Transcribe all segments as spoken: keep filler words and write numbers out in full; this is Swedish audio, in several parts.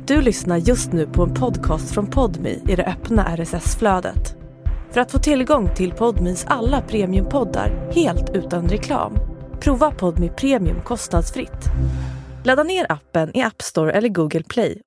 Du lyssnar just nu på en podcast från Podmi i det öppna R S S-flödet. För att få tillgång till Podmis alla premiumpoddar helt utan reklam, prova Podmi Premium kostnadsfritt. Ladda ner appen i App Store eller Google Play.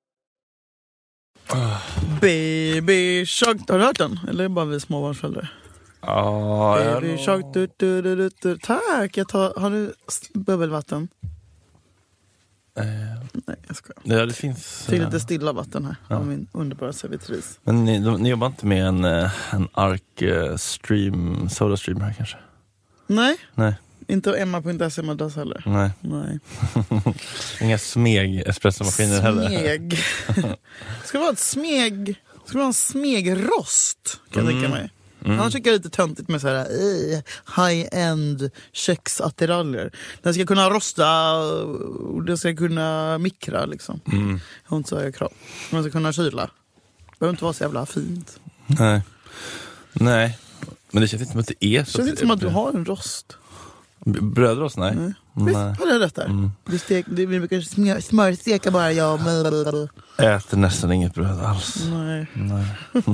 Baby Shark, har du hört den? Eller är det bara vi småbarnsföräldrar? Ja, Baby Shark, du, du, du, du, du. Tack, jag tar, har du bubbelvatten? Eh, Nej, jag skojar. ja, det finns... Till lite stilla vatten här, ja. av min underbara servitris. Men ni, de, ni jobbar inte med en, en Arc uh, stream, Soda Stream här kanske? Nej, Nej. inte Emma punkt se madrass heller. Nej. Nej. Inga smeg espressomaskiner heller. Smeg. Ska det vara ett smeg? Ska det vara en smegrost? Kan jag Mm. tänka mig. Mm. Annars tycker jag det är lite töntigt med så här eh, high-end köksattiraljer. Den ska kunna rosta och den ska kunna mikra liksom. Mm. Jag har inte så höga krav. Den ska kunna kyla. Det behöver inte vara så jävla fint. Nej. Nej. Men det känns inte som att det är så. Det känns inte som att du har en rost. Brödrost, nej. Nej. Nej. Visst, har jag rätt där? Mm. Du stek, du, vi brukar smör, smörsteka bara, ja. Äter nästan inget bröd alls. Nej. Nej.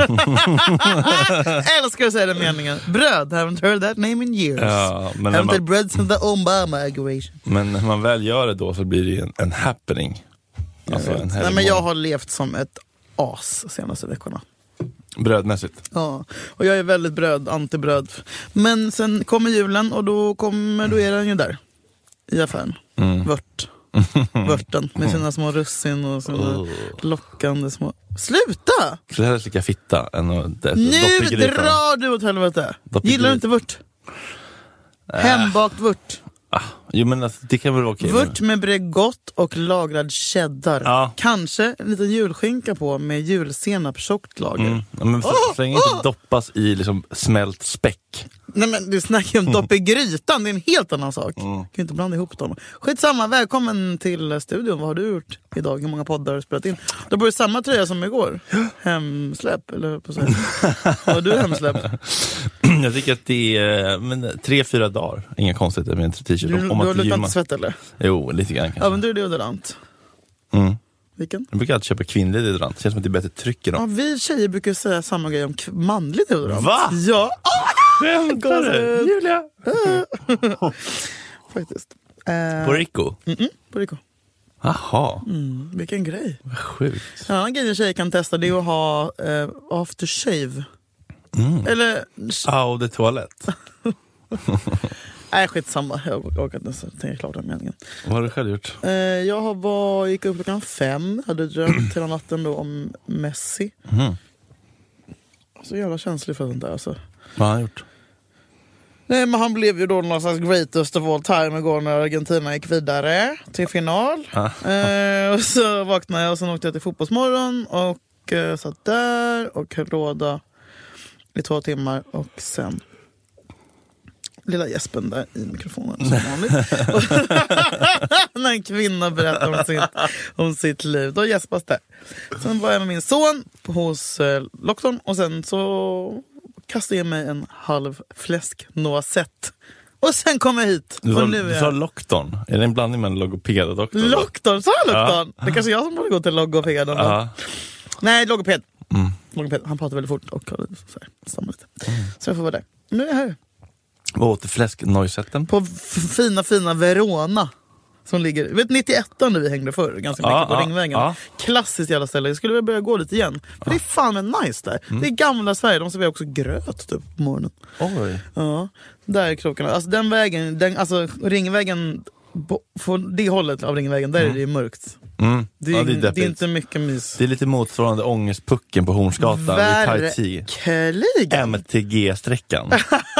Älskar att säga den meningen. Bröd, haven't heard that name in years. Ja, men när haven't had man, bread since the Obama-aggravation. men när man väl gör det då så blir det ju en, en happening. Alltså en Nej, men jag har levt som ett as de senaste veckorna. Brödmässigt. Ja, och jag är väldigt bröd, antibröd. Men sen kommer julen och då, kommer, då är den ju där. I affären. Mm. Vört. Vörten med sina små russin och sina Oh. lockande små... Sluta! Så det här är lika fitta än att det, Nu dopp i grytan. drar du åt helvete. Dopp i Gillar du grytan. inte vört? Äh. Hembakt vört. Ah, jo men alltså, det kan väl vara okej. Vört med Bregott och lagrad cheddar. Ja. Kanske en liten julskinka på med julsenap tjockt lager. Mm. Ja, men så, så länge inte doppas i liksom smält späck. Nej, men du snackar om dopp i grytan, det är en helt annan sak. Mm. Du kan inte blanda ihop dem. Skitsamma, välkommen till studion. Vad har du gjort idag? Hur många poddar har du spelat in? Du har på samma tröja som igår. Hemsläpp, eller på så här. Vad har du hemsläpp? Jag tycker att det är men, tre, fyra dagar. Inga konstigheter med en t-shirt. Du, Om, du om har man inte luktat gymmar. svett eller? Jo, lite grann kanske. Använder du deodorant? Mm. Vilken? Jag brukar alltid köpa kvinnlig deodorant. Det känns som att det är bättre tryck i Ja, dem. vi tjejer brukar säga samma grej om k- manlig deodorant. Va? Ja! Skämtar du? Julia? Faktiskt. Eh, På Rico? Mm-mm, på Rico. Jaha, Mm, vilken grej. vad sjukt. En annan grej en tjej kan testa det är att ha eh, aftershave. Mm. Eller... Au, det toalett. Nej, skitsamma. Jag orkar inte ens tänka klart den meningen. Vad har du själv gjort? Eh, jag har var, gick upp klockan fem. Hade drömt hela natten då om Messi. Mm. Så jävla känslig för sånt där. Alltså. Vad har han gjort? Nej, men han blev ju då någon slags greatest of all time igår när Argentina gick vidare till final. Ah. Eh, och så vaknade jag och sen åkte jag till Fotbollsmorgon och eh, satt där och höll låda i två timmar och sen lilla gäspen där i mikrofonen som vanligt. När en kvinna berättar om sitt, om sitt liv, då gäspas det. Sen var jag med min son hos eh, Lockton och sen så kastade jag mig en halv fläsk noisette. Och sen kom jag hit. Du sa, och nu är du sa jag... Lockton. Är det en blandning med en logoped och doktor? Lockton, sa jag Lockton? Ja. Det är kanske jag som borde gå till logoped. Ja. Nej, logoped. Mm. logoped. Han pratar väldigt fort och så här, stammar lite. Mm. Så jag får vara där. Nu är jag här. Vad åt du fläsknojsetten? På f- fina, fina Verona. Som ligger, vet nittioettan där vi hängde förr, ganska mycket Ja, på ja, Ringvägen. ja. Klassiskt jävla ställe. Jag skulle vilja börja gå dit igen. För det är fan en nice där. Mm. Det är gamla Sverige, de serverar också gröt typ på morgonen. Oj. Ja, där är krokarna. Alltså den vägen, den, alltså Ringvägen, på, på det hållet av Ringvägen, där är det ju mörkt. Mm. Det är, Ja, det, är det är deppigt. inte mycket mys. Det är lite motsvarande ångestpucken på Hornsgatan vid Taipei. Verkligen. M T G-sträckan.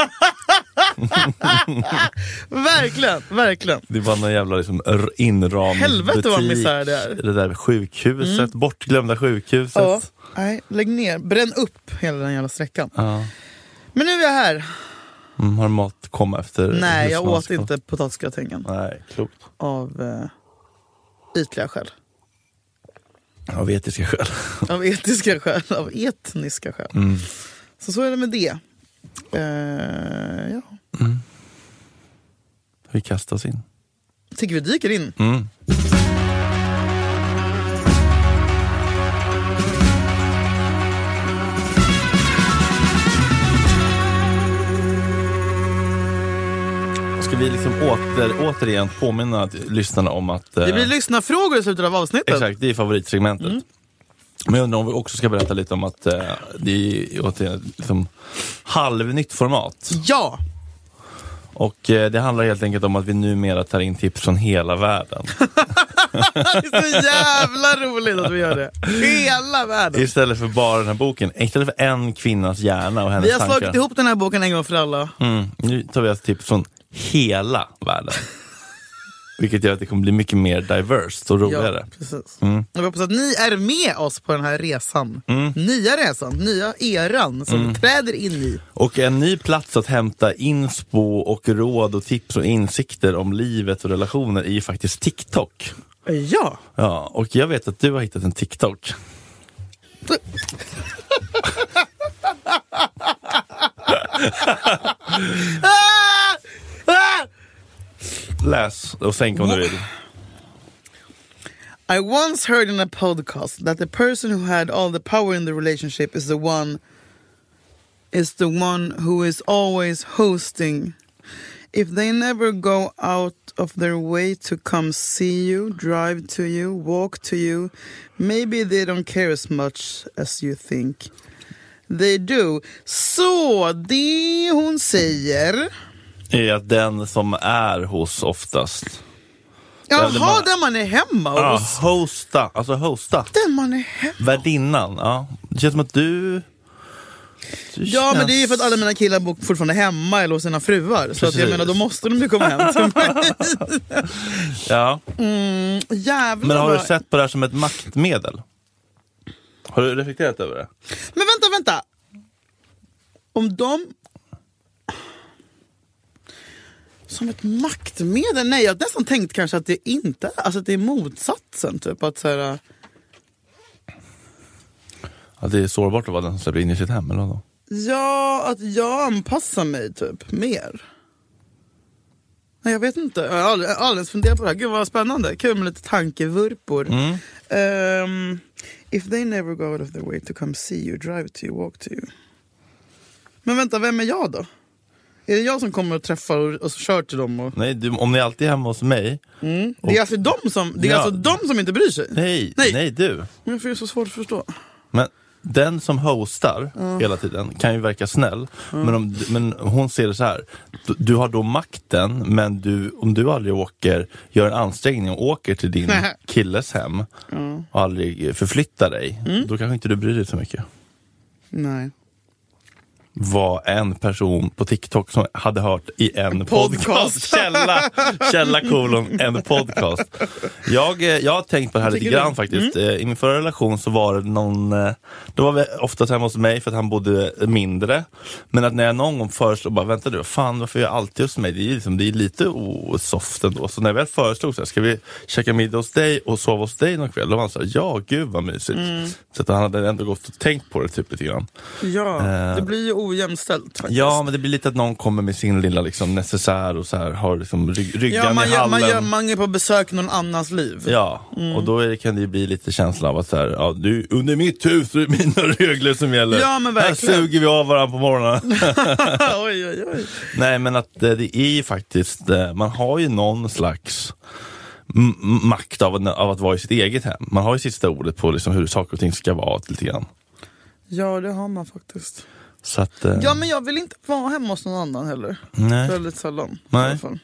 Verkligen, verkligen. Det var någon jävla liksom r- inramningsbutik. Helvete vad misär det är. Det där sjukhuset, mm. bortglömda sjukhuset. Ja, nej, lägg ner. Bränn upp hela den jävla sträckan. Ja. Men nu är jag här. Mm, har mat komma efter? Nej, jag åt husmanskap? inte potatisgratängen. Nej, klokt. Av eh, ytliga skäl. Av etiska skäl. Av etiska skäl. Av etniska skäl. Mm. Så så är det med det. Eh, ja. Mm. Vi kastar oss in. Tycker vi dyker in. Mm. vi liksom åter, återigen påminna lyssnarna om att... Det blir lyssnarfrågor i slutet av avsnittet. Exakt, det är favoritsegmentet. Mm. Men jag undrar om vi också ska berätta lite om att eh, det är återigen liksom halvnytt format. Ja! Och eh, det handlar helt enkelt om att vi numera tar in tips från hela världen. Det är så jävla roligt att vi gör det. Hela världen. Istället för bara den här boken. Istället för en kvinnas hjärna och hennes Vi har tankar. slagit ihop den här boken en gång för alla. Mm, nu tar vi alltså tips från hela världen. Vilket gör att det kommer bli mycket mer diverse och roligare. Ja, precis. Mm. Jag hoppas att ni är med oss på den här resan. Mm. Nya resan, nya eran som Mm. vi träder in i. Och en ny plats att hämta inspo och råd och tips och insikter om livet och relationer är ju faktiskt TikTok. Ja. Ja, och jag vet att du har hittat en TikTok. Läs och sänk om du vill. I once heard in a podcast that the person who had all the power in the relationship is the one is the one who is always hosting. If they never go out of their way to come see you, drive to you, walk to you, maybe they don't care as much as you think they do. Så det hon säger är att den som är hos oftast. Jaha, den man, den man är hemma ja, hos. hosta, alltså hosta. Den man är hemma. Värdinnan, ja. Det känns som att du... du Ja, känns... men det är ju för att alla mina killar bor fortfarande hemma eller hos sina fruar. Så att jag menar, då måste de ju komma hem till mig. Ja. Mm, jävlar. Men har du sett på det här som ett maktmedel? Har du reflekterat över det? Men vänta, vänta. Om de... Som ett maktmedel? Nej, jag har nästan tänkt kanske att det inte... Alltså att det är motsatsen, typ. Att så här... Att det är sårbart att vara den som släpper in i sitt hem, eller då? Ja, att jag anpassar mig, typ. Mer. Nej, jag vet inte. Jag har aldrig, aldrig funderat på det här. Gud, vad spännande. Kul med lite tankevurpor. Mm. Um, if they never go out of their way to come see you, drive to you, walk to you. Men vänta, vem är jag då? Är det jag som kommer och träffar och, och kör till dem? Och... Nej, du, om ni alltid är hemma hos mig... Mm. Och... Det är alltså de som, det är Ja. alltså de som inte bryr sig? Nej, nej, nej du. Men jag får ju så svårt att förstå. Men den som hostar uh. hela tiden kan ju verka snäll. Uh. Men, om, men hon ser det så här. Du, du har då makten, men du, om du aldrig åker, gör en ansträngning och åker till din killes hem uh. och aldrig förflyttar dig, mm. då kanske inte du bryr dig så mycket. Nej. Var en person på TikTok som hade hört i en podcast. podcast. Källa, källa kolon, en podcast. Jag, jag har tänkt på det här lite grann du? faktiskt. Mm. I min förra relation så var det någon... Då var vi oftast hemma hos mig för att han bodde mindre. Men att när jag någon gång föreslog, bara vänta du, fan varför är jag alltid hos mig? Det är, liksom, det är lite osoft ändå. Så när jag väl föreslog så här, ska vi käka middag hos dig och sova hos dig någon kväll? Då var han så här, ja gud vad mysigt. Mm. Så att han hade ändå gått och tänkt på det typ lite grann. Ja, uh, det blir ju ojämställt faktiskt. Ja, men det blir lite att någon kommer med sin lilla liksom, necessär och så här, har liksom rygg, ryggan ja, man i gör, hallen. Man, gör, man är på besök i någon annans liv. Ja, mm. och då är det, kan det ju bli lite känsla av att så här, ja, du, under mitt hus är mina regler som gäller. Ja, men verkligen. Här suger vi av varandra på morgonen. oj, oj, oj. Nej, men att det är ju faktiskt, man har ju någon slags m- makt av, av att vara i sitt eget hem. Man har ju sista ordet på liksom hur saker och ting ska vara lite grann. Ja, det har man faktiskt. Så att, eh... ja, men jag vill inte vara hemma hos någon annan heller. Nej. Väldigt sällan. Nej. I alla fall.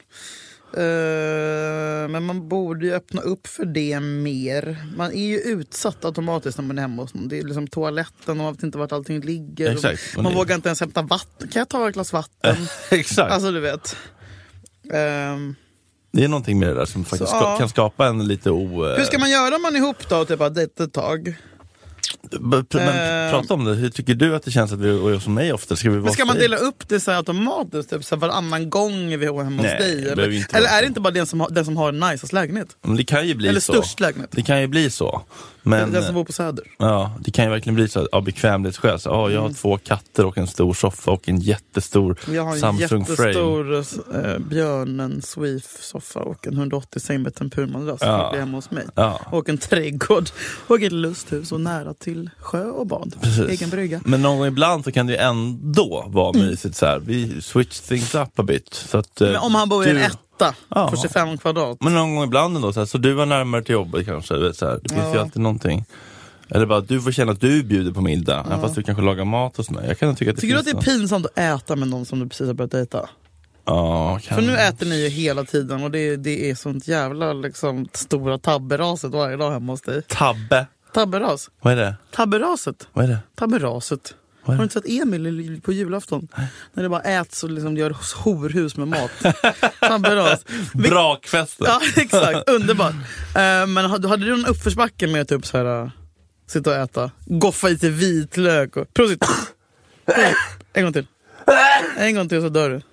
Uh, men man borde ju öppna upp för det mer. Man är ju utsatt automatiskt när man är hemma hos någon. Det är liksom toaletten och man vet inte vart allting ligger. Exakt. Man det... vågar inte ens hämta vatten. Kan jag ta ett glas vatten? Exakt. Alltså du vet. Um... Det är någonting med det där som faktiskt så, ska, ja. kan skapa en lite o... Hur ska man göra om man är ihop då och typ har dejtat ett tag? Men uh, prata om det. Hur tycker du att det känns att vi är som mig ofta? Ska vi vara men ska man dela upp det så här automatiskt? Typ så här varannan gång är vi hemma hos Nej, dig? Eller, eller är det inte bara den som har, den som har en nice lägenhet? Men det kan ju bli eller så. Eller störst lägenhet? Det kan ju bli så. Men, den som bor på Söder. Ja, det kan ju verkligen bli så av bekvämlighetsskäl. Så, oh, jag har mm. två katter och en stor soffa och en jättestor jag har en Samsung jättestor Frame. Äh, björnen Sweef soffa och en hundraåttio säng med tempurmadrass ja. Hemma hos mig. Ja. Och en trädgård och ett lusthus och nära till till sjö och bad. Precis. Egen brygga. Men någon gång ibland så kan det ju ändå vara mm. mysigt så här. Vi switch things up a bit. Så att, men om han bor du... i en etta ja. på tjugofem kvadrat. Men någon gång ibland ändå, så, här, så du var närmare till jobbet kanske. Vet, så här. Det finns ja. ju alltid någonting. Eller bara att du får känna att du bjuder på middag. Ja. Även fast du kanske lagar mat hos mig. Jag kan tycka att det Tycker du att det är något. pinsamt att äta med någon som du precis har börjat dejta? Ja, för nu äter ni ju hela tiden och det, det är sånt jävla liksom, stora tabberaset varje dag hemma hos dig. Tabbe? Tabberas. Vad är det? Tabberaset. Vad är det? Tabberaset. Har du inte sett Emil på julafton? Nej. När det bara äts och liksom gör horhus med mat. Tabberas. Brakfesten. Ja, exakt. Underbart. Uh, men hade, hade du en uppförsbacke med typ så här uh, sitta och äta? Goffa i till vitlök och... Prosit. En gång till. En gång till så dör du.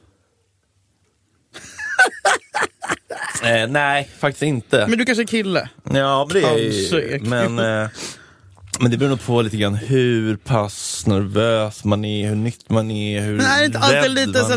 Eh, nej, faktiskt inte. Men du kanske är kille? Ja, men det är ju, men, eh, men det beror nog på lite grann hur pass nervös man är, hur nytt man är, hur men är det inte alltid lite man... sen...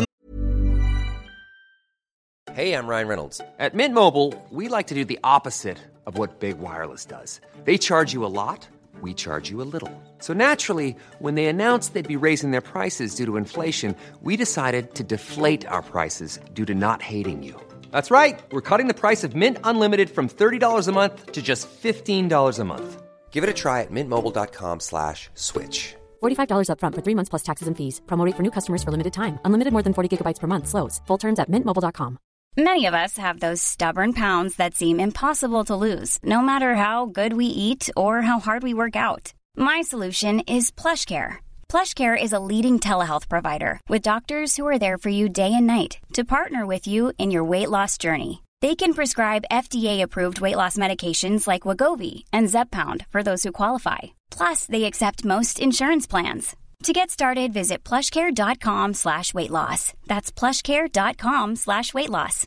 Hey, I'm Ryan Reynolds. At Mint Mobile, we like to do the opposite of what Big Wireless does. They charge you a lot, we charge you a little. So naturally, when they announced they'd be raising their prices due to inflation, we decided to deflate our prices due to not hating you. That's right. We're cutting the price of Mint Unlimited from thirty dollars a month to just fifteen dollars a month. Give it a try at mintmobile.com slash switch. forty-five dollars up front for three months plus taxes and fees. Promo rate for new customers for limited time. Unlimited more than forty gigabytes per month. Slows full terms at mint mobile dot com. Many of us have those stubborn pounds that seem impossible to lose, no matter how good we eat or how hard we work out. My solution is PlushCare. PlushCare is a leading telehealth provider with doctors who are there for you day and night to partner with you in your weight loss journey. They can prescribe F D A-approved weight loss medications like Wegovy and Zepbound for those who qualify. Plus, they accept most insurance plans. To get started, visit plushcare.com slash weight loss. That's plushcare.com slash weight loss.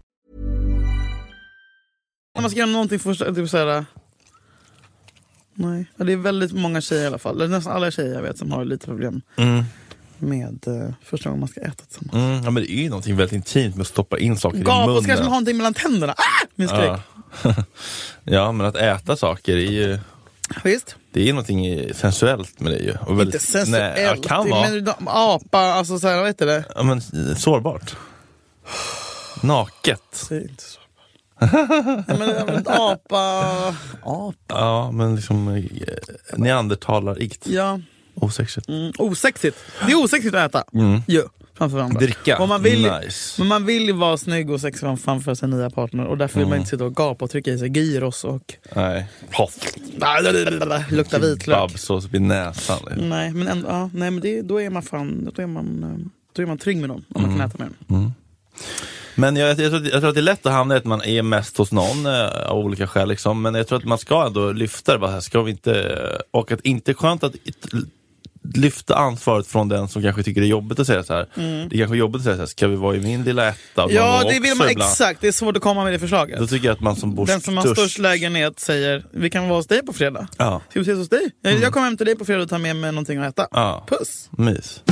Om man ska göra någonting först, typ såhär... Nej, det är väldigt många tjejer i alla fall. Det är nästan alla tjejer jag vet som har lite problem mm. med uh, första gången man ska äta tillsammans. Mm, ja, men det är ju någonting väldigt intimt med att stoppa in saker Gapa, i munnen. Gapa, ska man ha någonting mellan tänderna? Ah! Min skräck. Ja. Ja, men att äta saker är ju... Visst. Det är någonting sensuellt med det ju. Och väldigt, inte sensuellt. Nej, ja, kan vara. Men apa, alltså så här, vad heter det? Ja, men sårbart. Naket. Säg inte sårbart. Nej, men apa... Apa. Ja, men liksom neandertalarigt. Ja. Osexigt. Mm, osexigt. Det är osexigt att äta. Mm. Jo, framför varandra. Dricka. Och man vill, nice. Men man vill ju vara snygg och sexig framför sin nya partner. Och därför vill mm. man inte sitta och gapa och trycka i sig gyros och... Nej. Hoff. Lukta vitlök. Babsås vid näsan. Liksom. Nej, men, ändå, ja, nej, men det, då är man fan... Då är man, då är man trygg med dem. Om man mm. kan äta med dem. Mm. Men jag, jag, tror, jag tror att det är lätt att hamna i att man är mest hos någon eh, av olika skäl liksom. Men jag tror att man ska ändå lyfta det. Bara, ska vi inte, och att inte skönt att lyfta ansvaret från den som kanske tycker det är jobbigt att säga så här. Mm. Det är kanske jobbigt att säga så här, ska vi vara i min lilla etta? Ja, det vill man ibland. Exakt. Det är svårt att komma med det förslaget. Då tycker jag att man som bor den som har störst lägenhet säger, vi kan vara hos dig på fredag. Ja. Ska vi ses hos dig? Jag, mm. jag kommer hem till dig på fredag och tar med mig någonting att äta. Ja. Puss. Mys.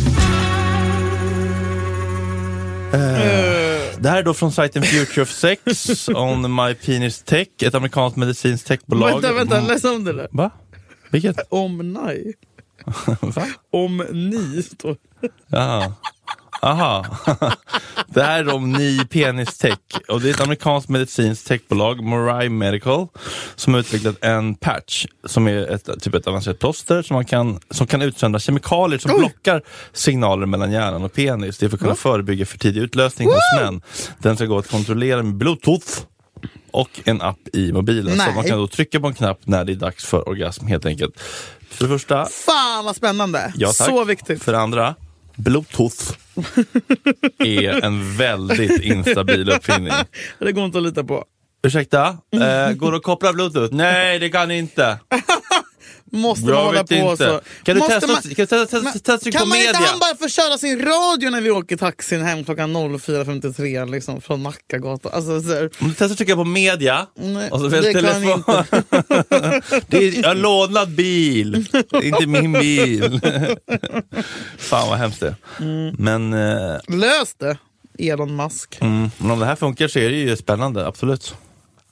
Uh. Det här är då från sajten Future of Sex on My Penis Tech, ett amerikanskt medicinskt techbolag. Vänta, vänta, läs om det där. Va? Vilket? Om nej. Va? Om ni står. Jaha. Aha. Det här är om Ni Penis Tech. Och det är ett amerikanskt medicinskt techbolag, Morai Medical, som har utvecklat en patch som är ett, typ ett avancerat plåster som, man kan, som kan utsända kemikalier som Oj. blockar signaler mellan hjärnan och penis. Det är för att kunna Va? förebygga för tidig utlösning Woo! hos män. Den ska gå att kontrollera med Bluetooth och en app i mobilen. Nej. Så man kan då trycka på en knapp när det är dags för orgasm helt enkelt. För det första... Fan vad spännande! Ja, tack. Så viktigt. För det andra... Bluetooth är en väldigt instabil uppfinning. Det går inte att lita på. Ursäkta? Eh, går det att koppla Bluetooth? Nej, det kan inte. Måste man hålla på inte. så? Kan du Måste testa, man, kan du testa, testa, testa tryck kan på man media? inte han bara få köra sin radio när vi åker taxin hem klockan fyra femtiotre liksom, från Nackagatan? Alltså, så om du testar trycka på media Nej, och så det telefon. Kan inte. Det är en lånad bil. Det är inte min bil. Fan vad hemskt det mm. Men eh, lös det, Elon Musk. mm, men om det här funkar så är det ju spännande, absolut.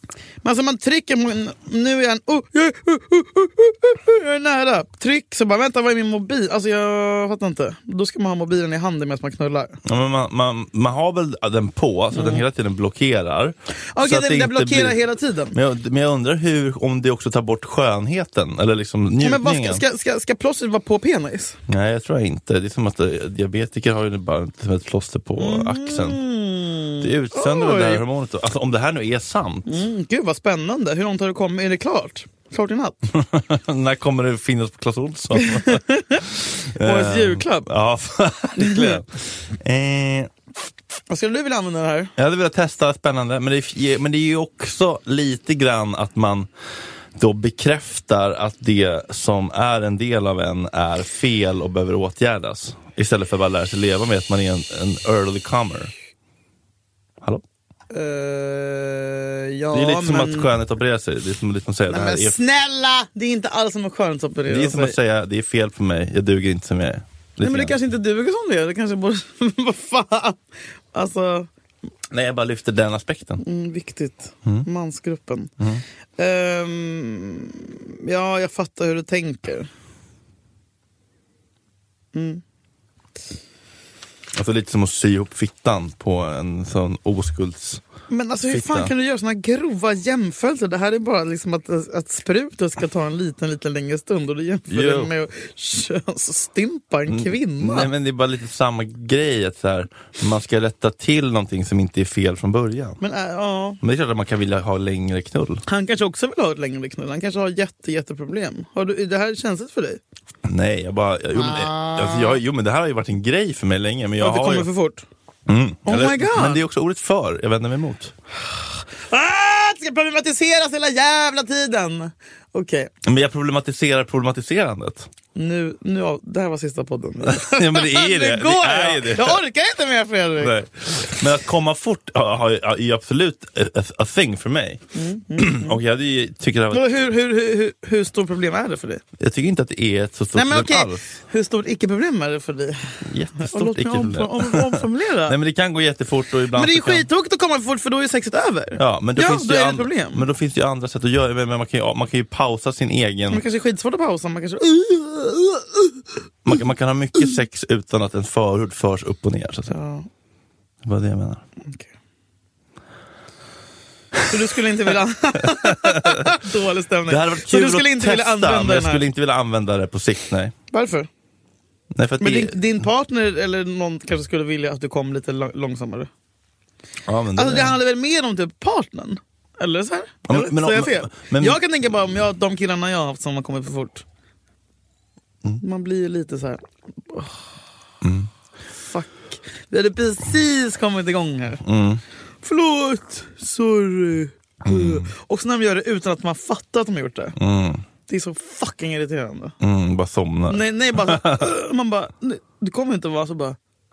Men alltså man trycker på, nu är han oh, uh, uh, uh, uh, jag är nära. Tryck så bara, vänta, vad är min mobil? Alltså jag fattar inte. Då ska man ha mobilen i handen medan man knullar. Ja, men man, man, man har väl den på så mm. den hela tiden blockerar. Okej, okay, den, den blockerar blir... hela tiden. Men jag, men jag undrar hur, om det också tar bort skönheten eller liksom njutningen. Ja, men vad ska, ska, ska, ska plåstret vara på penis? Nej, jag tror inte. Det är som att diabetiker har ju bara ett plåster på mm. axeln. Det utsöndrar det där hormonet. Alltså om det här nu är sant. Mm, gud vad spännande. Hur långt har det kommit? Är det klart? Klart i natt? När kommer det finnas på Clas Ohlson? Årets julklapp. Ja, verkligen. eh, vad skulle du vilja använda det här? Jag hade velat testa, spännande. Men det, är, men det är ju också lite grann att man då bekräftar att det som är en del av en är fel och behöver åtgärdas. Istället för att bara lära sig leva med att man är en, en early comer. Hallå? Uh, ja, det är lite som men... att skönhetsoperera sig. Det är som att säga, nej, det här men är... snälla! Det är inte alls som att skönhetsoperera sig. Det är som att säga, det är fel på mig. Jag duger inte som jag är. Lite nej, men det grann. kanske inte duger som det är. Det kanske borde... Vad fan? Alltså... Nej, jag bara lyfter den aspekten. Mm, viktigt. Mm. Mansgruppen. Mm. Um, ja, jag fattar hur du tänker. Mm. Alltså lite som att sy ihop fittan på en sån oskulds... Men alltså hur fan kan du göra såna grova jämförelser? Det här är bara liksom att, att sprutet ska ta en liten, liten längre stund och du jämför det med att könsstympa en kvinna. Nej, men det är bara lite samma grej att så här, man ska rätta till någonting som inte är fel från början. Men, äh, ja. Men det är klart att man kan vilja ha längre knull. Han kanske också vill ha ett längre knull. Han kanske har jätte, jätteproblem. Har du, är det här känsligt för dig? Nej, jag bara... Jo, men, ah. alltså, jag, jo, men det här har ju varit en grej för mig länge. Men jag att det har kommer ju... för fort? Mm. Oh Eller, my god. Men det är också ordet för, jag vänder mig emot. Ah, det ska problematiseras hela jävla tiden. Okej. Okay. Men jag problematiserar problematiserandet. Nu, nu, ja, det här var sista podden. Ja, men det är ju det. Det går, det är ju det. Jag orkar inte mer, Fredrik. Nej. Men att komma fort är ju absolut a, a thing för mig. Mm, mm, mm. Och jag hade ju, tycker det var... hur, hur, hur, hur, hur stort problem är det för dig? Jag tycker inte att det är ett så stort Nej, men problem okej. alls. Hur stort icke-problem är det för dig? Jättestort icke-problem. Om, om, omformulera. Nej, men det kan gå jättefort och ibland... Men det är ju kan... skittråkigt att komma för fort, för då är sexet över. Ja, men då, ja, finns då det är det and... problem. Men då finns det ju andra sätt att göra. Men man kan ju, man kan ju pausa sin egen... Man kanske är skitsvårt att pausa. Man kanske... Man, man kan ha mycket sex utan att en förhud förs upp och ner, så att säga. Ja. Det var det jag menar. Okay. Så du skulle inte vilja... Dålig stämning. Det hade varit kul så du skulle att inte testa, vilja använda men jag skulle inte vilja använda det på sikt, nej. Varför? Nej, för att men det... din, din partner eller någon kanske skulle vilja att du kom lite långsammare. Ja, men det alltså är... det handlar väl mer om typ partnern? Eller så här? Ja, eller? men, så men, jag fel? Men, jag kan tänka bara om jag, de killarna jag har haft som har kommit för fort. Mm. Man blir lite så här. Oh, mm. Fuck. Vi hade precis kommit igång här. Mm. Förlåt, sorry. Mm. Och så när de gör det utan att man fattar att de har gjort det. Mm. Det är så fucking irriterande. Mm, bara somnar. Nej, nej bara man bara, nej, det kommer inte vara så bara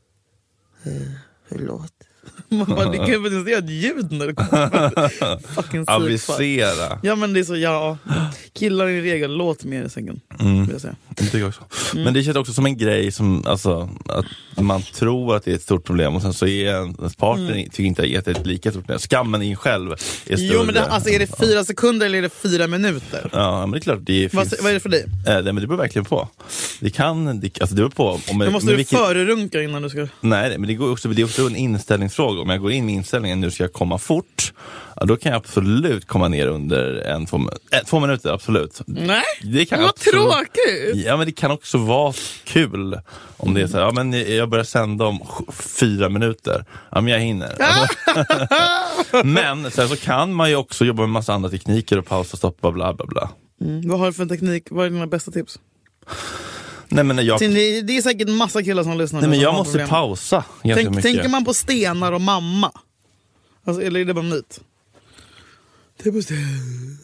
förlåt. Man bara, det kan ju inte göra ett ljud när det kommer. Fucking avisera. Ja, men det är så, ja. Killar i regel, låt mer i sängen. Mm. Vill jag säga. Det tycker jag också. Mm. Men det känns också som en grej som, alltså, att man tror att det är ett stort problem och sen så är ens partner mm. tycker inte att det är ett lika stort problem. Skammen in själv är större. Jo, men det, alltså, är det fyra sekunder eller är det fyra minuter? Ja, men det är klart. Det vad, finns... vad är det för dig? Äh, det, men det beror verkligen på. Det kan, det, alltså det beror på. Om jag, måste du vilken... förerunka innan du ska... Nej, men det, går också, det är också en inställningsfråga. Om jag går in med inställningen nu ska jag komma fort, ja, då kan jag absolut komma ner under en, två, äh, två minuter, absolut. Nej, det kan vad absolut, tråkigt. Ja, men det kan också vara kul om det är så här, ja, men jag börjar sända om fyra minuter. Ja, men jag hinner. Alltså. Men sen så kan man ju också jobba med massa andra tekniker och pausa, stoppa, bla bla bla. Mm. Vad har du för teknik? Vad är dina bästa tips? Nej, men jag... det, det är säkert en massa killar som lyssnar. Nej, men jag måste problem. pausa Tänk, mycket. Tänker man på stenar och mamma? Alltså, eller är det bara nytt? Det är på stenar.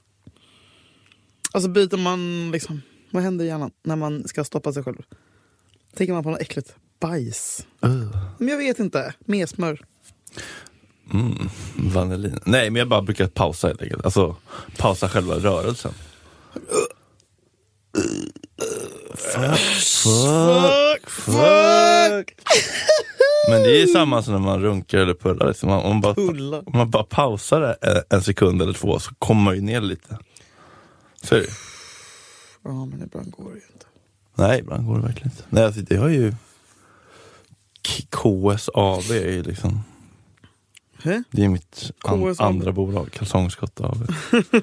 Alltså byter man liksom... Vad händer i hjärnan när man ska stoppa sig själv? Tänker man på något äckligt? Bajs. Uh. Men jag vet inte. Med smör. Mm, vanillin. Nej, men jag bara brukar pausa helt enkelt. Alltså, pausa själva rörelsen. Fuck, fuck, fuck. Men det är ju samma som när man runkar eller pullar. Liksom. Om, man bara, om man bara pausar det en sekund eller två så kommer man ju ner lite. Så är det. Ja, men ibland går det ju inte. Nej, ibland går det verkligen inte. Nej, alltså, det har ju K S A B är ju liksom... He? Det är mitt an- andra bolag, Kalsongskott A B.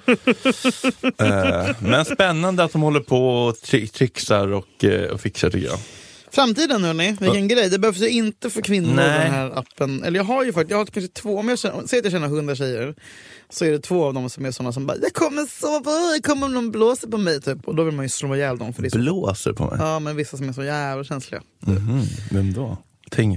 eh, men spännande att de håller på och tri- trixar och, eh, och fixar tycker jag. Framtiden hörni, vilken ja. grej. Det behövs ju inte för kvinnor. Nej. Den här appen. Eller jag har ju faktiskt, jag har kanske två, om jag känner, säg att jag känner hundra tjejer, så är det två av dem som är sådana som bara, det kommer så bra, det kommer någon blåser på mig typ. Och då vill man ju slå ihjäl dem för det. Blåser på mig? Ja, men vissa som är så jävla känsliga. Mm-hmm. Vem då? Tingis.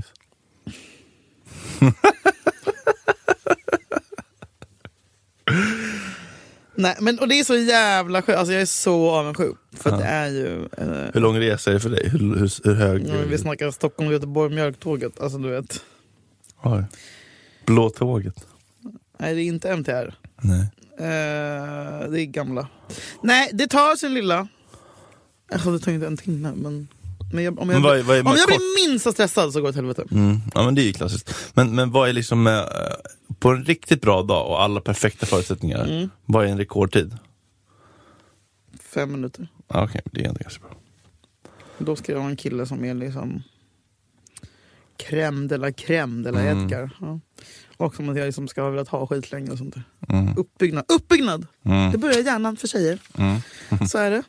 Nej, men och det är så jävla skönt. Alltså jag är så avundsjuk. För ja. Det är ju... Eh, hur lång resa är det för dig? Hur, hur, hur hög? Ja, vi snackar Stockholm, Göteborg, mjölktåget. Alltså du vet. Oj. Blå tåget? Nej, det är inte M T R. Nej. Eh, det är gamla. Nej, det tar sin lilla... Alltså det tar inte en timme, men... Men jag, om jag, men vad är, vad är, om jag blir minst så stressad så går det till helvete. Mm. Ja, men det är ju klassiskt. Men, men vad är liksom... Eh, på en riktigt bra dag och alla perfekta förutsättningar, mm. vad är en rekordtid? Fem minuter. Ah, okej, okay. Det är ändå ganska bra. Då ska jag ha en kille som är liksom... Crème de la crème de la mm. Edgar. Ja. Och som att jag liksom ska ha velat ha skit länge och sånt där. Mm. Uppbyggnad. Uppbyggnad! Mm. Det börjar hjärnan för tjejer. Mm. Så är det.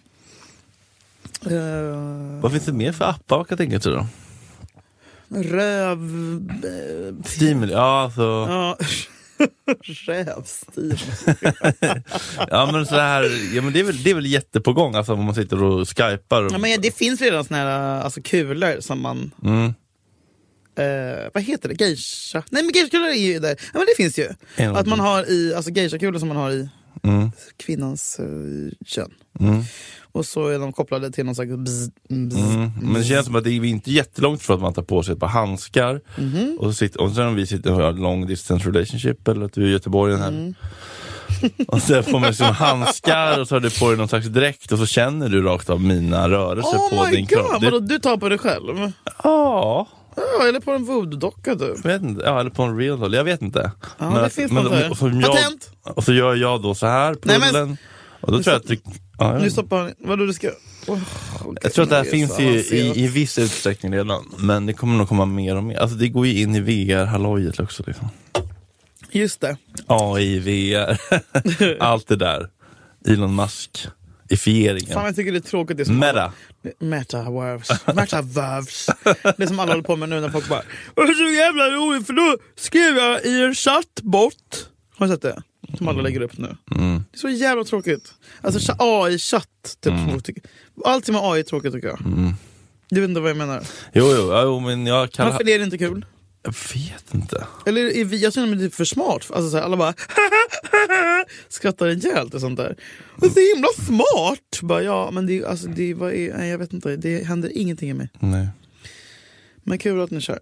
Uh, Vad finns det mer för appar man kan tänka sig då? Röv... Stimuli, ja alltså... Ja. Rövstimuli. Ja men så här, ja men det är väl, det är väl jättepågång alltså om man sitter och skypar och... Ja men det finns redan såna här alltså, kulor som man... Mm. Uh, vad heter det? Geisha? Nej men geisha-kulor är ju där. Ja men det finns ju. En att man har i, alltså geisha-kulor som man har i mm. kvinnans uh, kön. Mm. Och så är de kopplade till någon slags bzz, bzz, mm. Men det känns som att det är inte jättelångt för att man tar på sig ett par handskar mm-hmm. och så sitter, och sen om vi sitter och har long distance relationship eller att du är i Göteborg här mm. och så får man liksom handskar och så har du på dig någon slags dräkt och så känner du rakt av mina rörelser oh på din kropp. Oh my god, vadå, du tar på dig själv? Ja. Ja, eller på en voodoo-docka du. Jag vet inte, ja, eller på en real doll, jag vet inte. Ja, men det finns men, och, och, och, Patent! Och så gör jag då så här pullen. Nej, men... Och då tror jag att det, ja, nu stoppar vadå du ska... Oh, okay, jag tror att det här finns i, i, i viss utsträckning redan. Men det kommer nog komma mer och mer. Alltså det går ju in i V R-hallojet också liksom. Just det. A I, V R. Allt det där. Elon Musk. Ifieringen. Fan jag tycker det är tråkigt. Det är som Meta. Metaverse. Metaverse. Det som alla håller på med nu när folk bara... Det är så jävla roligt för då skrev jag i en chattbot. Har du sett det? Som alla lägger upp nu. Mm. Det är så jävla tråkigt. Alltså A I-chatt typ, mm. allt med A I är tråkigt tycker jag. Mm. Du vet inte vad jag menar. Jo, jo, jo men jag kan... Varför är det inte kul? Jag vet inte. Eller är vi, jag känner mig typ för smart. Alltså så här, alla bara skrattar ihjäl och sånt där. Och det är himla smart. Bara, ja, men det, alltså, det vad är, nej, jag vet inte. Det händer ingenting i mig. Nej. Men kul att ni kör.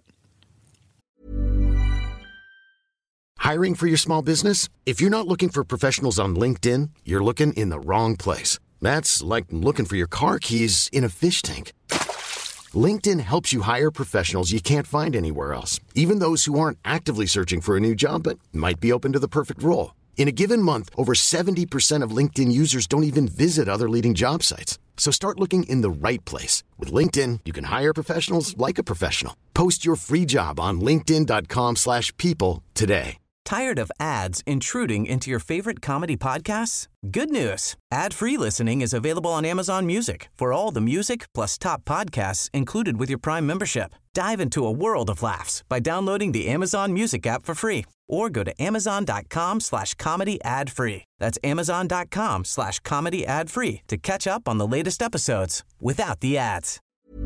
Hiring for your small business? If you're not looking for professionals on LinkedIn, you're looking in the wrong place. That's like looking for your car keys in a fish tank. LinkedIn helps you hire professionals you can't find anywhere else, even those who aren't actively searching for a new job but might be open to the perfect role. In a given month, over seventy percent of LinkedIn users don't even visit other leading job sites. So start looking in the right place. With LinkedIn, you can hire professionals like a professional. Post your free job on linkedin dot com slash people today. Tired of ads intruding into your favorite comedy podcasts? Good news. Ad-free listening is available on Amazon Music for all the music plus top podcasts included with your Prime membership. Dive into a world of laughs by downloading the Amazon Music app for free or go to amazon dot com slash comedy ad free. That's amazon dot com slash comedy ad free to catch up on the latest episodes without the ads.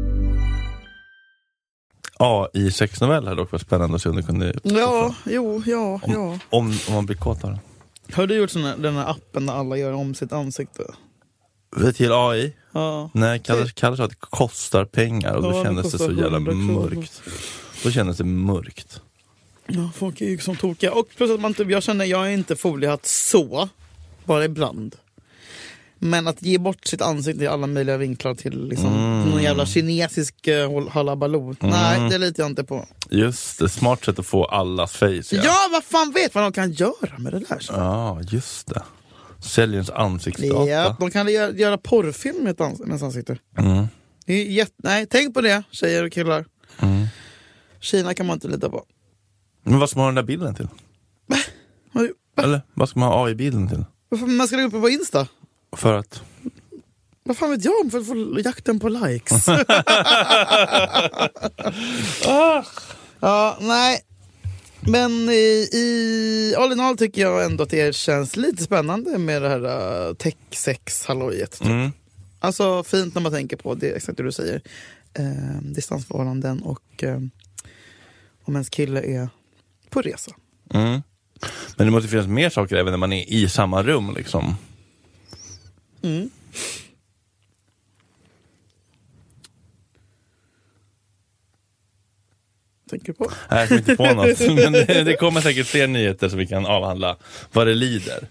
Ja, i sexnovell här dock var spännande att se om du kunde... Ja, jo, ja, om, ja. Om, om man blir kåtare. Har du gjort sån här, den här appen där alla gör om sitt ansikte? Till A I? Ja. Nej, kallas, kallas att det kostar pengar och då ja, kändes det så jävla mörkt. Då kändes det mörkt. Ja, folk är ju som tokiga. Och plus att man typ, jag känner, jag är inte foliehatt så, bara ibland. Men att ge bort sitt ansikte i alla möjliga vinklar till liksom Mm. någon jävla kinesisk uh, halabaloo. Mm. Nej, det litar jag inte på. Just det, smart sätt att få allas face. Ja, Ja, vad fan vet vad de kan göra med det där? Så. ja just det. Säljer ens ansiktsdata. Ja, de kan göra, göra porrfilm med ett ans- med ens ansikte. Mm. Det är jätte- Nej, tänk på det, tjejer och killar. Mm. Kina kan man inte lita på. Men vad ska man ha den där bilden till? Oj, Eller vad ska man ha A I-bilden till? varför man ska lägga upp det på Insta? För att... Vad fan vet jag om för att få jakten på likes? Ja, nej. Men i, i all in all tycker jag ändå att det känns lite spännande med det här uh, tech-sex-hallojet. Typ. Mm. Alltså fint när man tänker på det, exakt det du säger. Eh, distansförhållanden och eh, om ens kille är på resa. Mm. Men det måste finnas mer saker även när man är i samma rum liksom. Mm. Tänker på. Nej, jag kommer inte på något. Men det, det kommer säkert fler nyheter som vi kan avhandla vad det lider.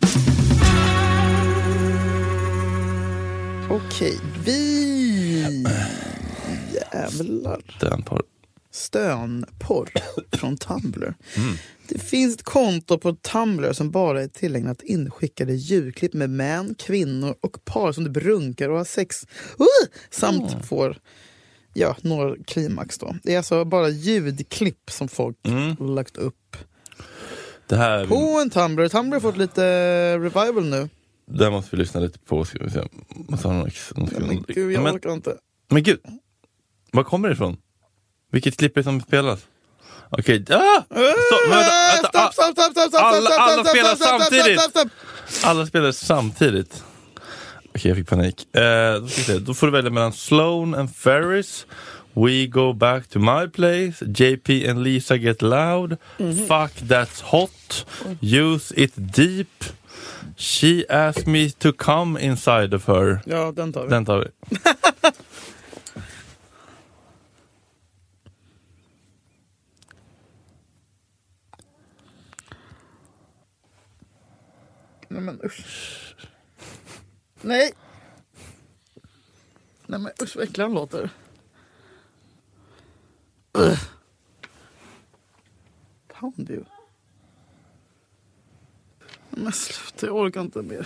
Okej, vi... Jävlar. Den på... Stönporr från Tumblr. Mm. Det finns ett konto på Tumblr som bara är tillägnat inskickade ljudklipp med män, kvinnor och par som brunkar och har sex. Uh! Samt mm. får ja, några klimax då. Det är alltså bara ljudklipp som folk Mm. lagt upp Det här... på en Tumblr. Tumblr har fått lite revival nu. Det här måste vi lyssna lite på. Ska vi se. Måste ha någon... någon... Men gud, jag men, orkar inte. men gud, var kommer det ifrån? Vilket klipp är det som spelas? Okej, okay. ah! stopp, vänta, vänta. Stopp, stopp, stopp, stopp, stopp, Alla, stopp, alla stopp, spelar stopp, stopp, samtidigt. stopp, stopp, stopp. Alla spelar samtidigt. Okej, okay, jag fick panik. Eh, då, ska vi se. Då får du välja mellan Sloan and Ferris, We Go Back to My Place, J P and Lisa Get Loud, mm-hmm. Fuck That's Hot, Use It Deep, She Asked Me To Come Inside of Her. Ja, den tar vi. Den tar vi. Nej men usch. Nej. Nej men usch vad äcklig han låter. Uh. Pound you. Men sluta, jag orkar inte mer.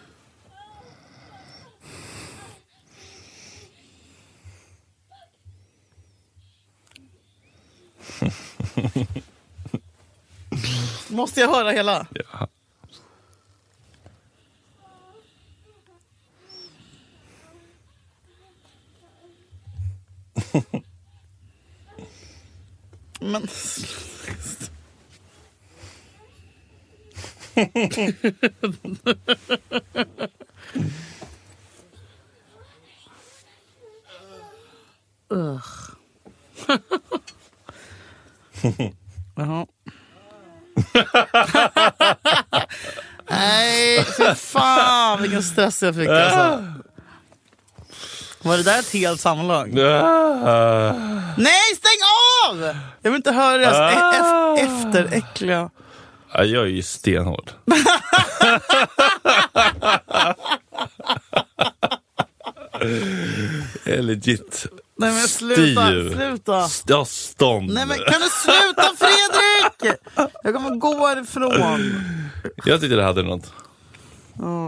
Måste jag höra hela? Ja. Men... Ugh. Jaha. Nej, för fan vilken stress jag fick alltså. Var det där ett helt sammanlag? Nej, stäng av! Jag vill inte höra det. E- e- efter äckliga. Ja, jag är ju stenhård. Jag är legit. Nej men sluta, Styr. sluta. Ja, stånd. Nej men kan du sluta Fredrik? Jag kommer gå härifrån. Jag tyckte det hade något. Ja.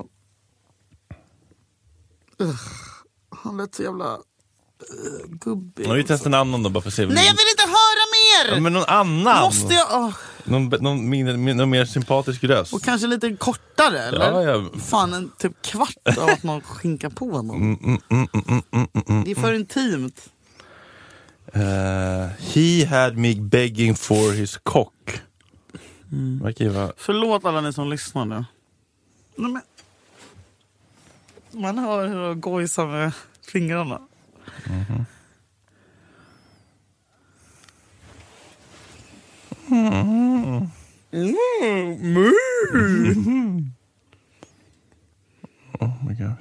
Uh, han lät så jävla uh, gubbig. Nu vi testar namn om dem bara för att se. Nej jag vill inte höra mer! Ja, men någon annan. Måste jag? Oh. Någon, någon, någon, någon mer sympatisk röst. Och kanske lite kortare eller? Ja, ja. Fan en typ kvart av att man skinkar på någon. Mm, mm, mm, mm, mm, mm, Det är för intimt. Uh, he had me begging for his cock. Mm. Vara... Förlåt alla ni som lyssnar nu. Nej, men... Man hör hur de gojsar med fingrarna. Mm-hmm. Mm. Mm. Mm. Oh my gosh.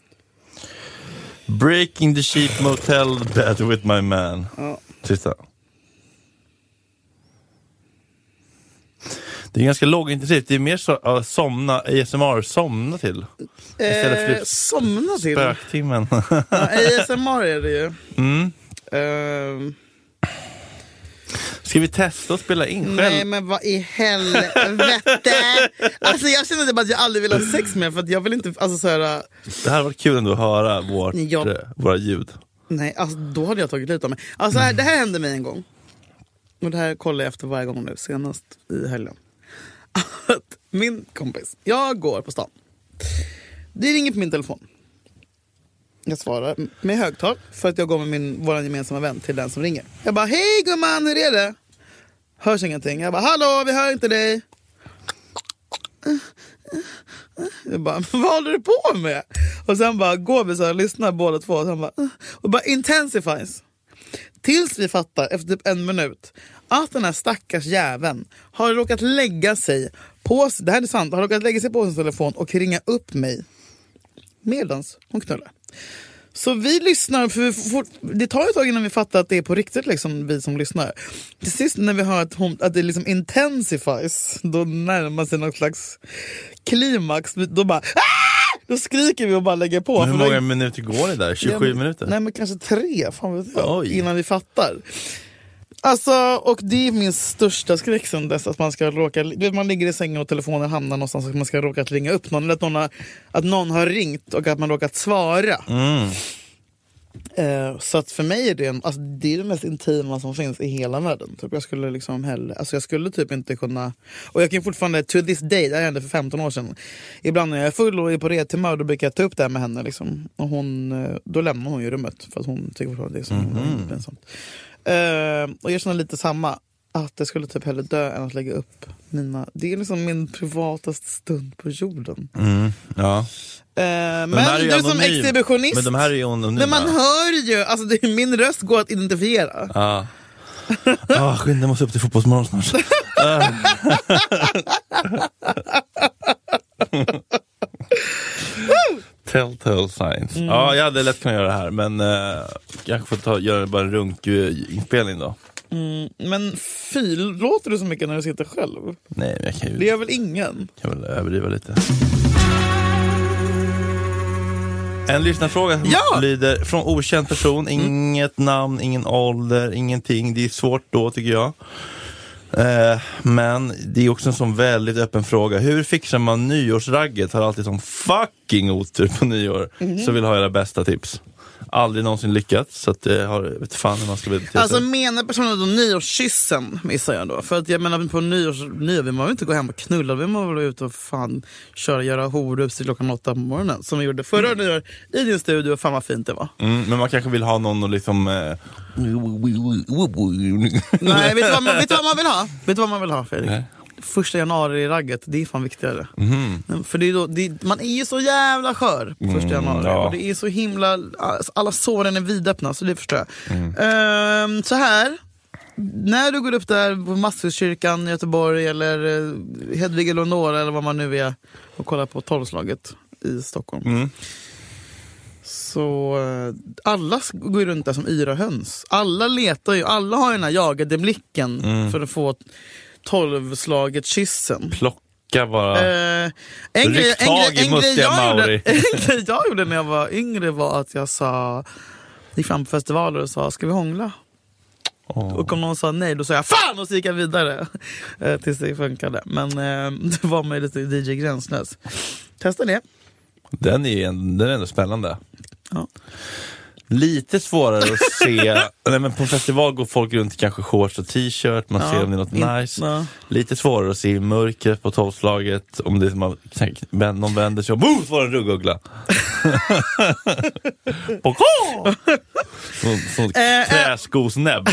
Breaking the cheap motel bed with my man. Ja. Sista. Det är ganska lågintensivt. Det är mer så uh, somna, A S M R somna till. Istället för Eh, somna till. spöktimmen. Ja, A S M R är det ju. Mm. Uh, Ska vi testa att spela in själv? nej, men vad i helvete? Alltså jag känner det bara att jag aldrig vill ha sex med. För att jag vill inte, alltså så här. Det här har varit kul ändå att höra vårt, Ja. eh, våra ljud. Nej, alltså då hade jag tagit lite av mig. Alltså här, det här hände mig en gång. Och det här kollar jag efter varje gång nu, senast i helgen. Att min kompis, jag går på stan. Det ringer på min telefon. Jag svarar med högtal för att jag går med min, vår gemensamma vän till den som ringer. Jag bara, hej gumman, hur är det? Hörs ingenting. Jag bara, hallå, vi hör inte dig. Jag bara, vad håller du på med? Och sen bara går vi så här och lyssnar båda två. Och sen bara, och bara intensifies. Tills vi fattar efter typ en minut att den här stackars jäveln har råkat lägga sig på, det här är sant, har råkat lägga sig på sin telefon och ringa upp mig medans hon knullar. Så vi lyssnar, för vi får, det tar ett tag innan vi fattar att det är på riktigt liksom, vi som lyssnar. Till sist när vi hör att, hon, att det liksom intensifies, då närmar sig någon slags klimax, då bara Aah! Då skriker vi och bara lägger på. Men hur för många då, minuter går det där? tjugosju ja, minuter? Nej men kanske tre, fan vet jag, Oj. innan vi fattar. Alltså, och det är min största skräck sen dess, att man ska råka, man ligger i sängen och telefonen hamnar någonstans och man ska råka ringa upp någon, eller att någon har, att någon har ringt och att man råkat svara. Mm. Eh, så att för mig är det, en, alltså, det är det mest intima som finns i hela världen. Typ jag skulle liksom hellre, alltså jag skulle typ inte kunna, och jag kan fortfarande, to this day, det här hände för femton år sedan. Ibland när jag är full och är på retumör, då brukar jag ta upp det här med henne liksom. Och hon, då lämnar hon ju rummet för att hon tycker fortfarande det är så mm-hmm. pinsamt. Uh, och jag känner lite samma, att jag skulle typ hellre dö än att lägga upp mina, det är liksom min privataste stund på jorden. Mm, ja. Uh, men men du som exhibitionist, men de här är ju anonyma. men man hör ju, alltså det, min röst går att identifiera. Ja. Ah, skynda, jag måste upp till Fotbollsmorgon snart. Telltale signs. Mm. Ja, jag hade lätt kunnat göra det här, men uh, jag får ta, göra bara en runkinspelning då. Mm, men fy, låter du så mycket när du sitter själv? Nej, men jag kan ju... Det är väl ingen? Kan väl överdriva lite. En lyssnarfråga som ja! lyder från okänd person. Inget mm. namn, ingen ålder, ingenting. Det är svårt då, tycker jag. Eh, men det är också en sån väldigt öppen fråga. Hur fixar man nyårsragget? Har alltid sån fucking otur på nyår. Mm. Så vill ha era bästa tips. Aldrig någonsin lyckats, så att jag har, vet fan hur man ska bete sig. Alltså menar personen då nyårskyssen, missar jag då? För att jag menar på nyårs, nyår vill man väl inte gå hem och knulla, vill man väl ut och fan köra, göra horups till klockan åtta på morgonen, som vi gjorde förra mm. nyår i din studio. Fan vad fint det var. Mm, men man kanske vill ha någon och liksom... Eh... Nej, vet du vad man, vet du vad man vill ha? Vet du vad man vill ha, Fredrik? Nej. Första januari i ragget, det är fan viktigare. Mm. För det är då, det, man är ju så jävla skör på första januari. Mm, ja. Och det är så himla, alla såren är vidöppna, så det förstår jag. Mm. Ehm, så här, när du går upp där på Masthugskyrkan i Göteborg eller Hedvig Eleonora eller vad man nu är och kollar på tolvslaget i Stockholm. Mm. Så alla går ju runt där som yra höns. Alla letar ju, alla har ju den här jagade blicken mm. för att få tolvslaget kyssen. Plocka bara. Eh, en grej, en grej, en grej jag gjorde, en grej jag gjorde när jag var yngre var att jag sa, gick fram på festivaler och sa, ska vi hångla? Oh. Och om någon sa nej, då sa jag fan, och så gick jag vidare eh, tills det funkade. Men eh, det var med lite D J Gränslös. Testa det. Den är, en, den är ändå spännande. Ja. Lite svårare att se. Nej, men på en festival går folk runt i kanske shorts och t-shirt. Man ja, ser om det är något in, nice. Ja. Lite svårare att se i mörkret på tolvslaget. Om det är som man, någon vänder sig och boom, var en ruggugla. Sån träskosnäbb.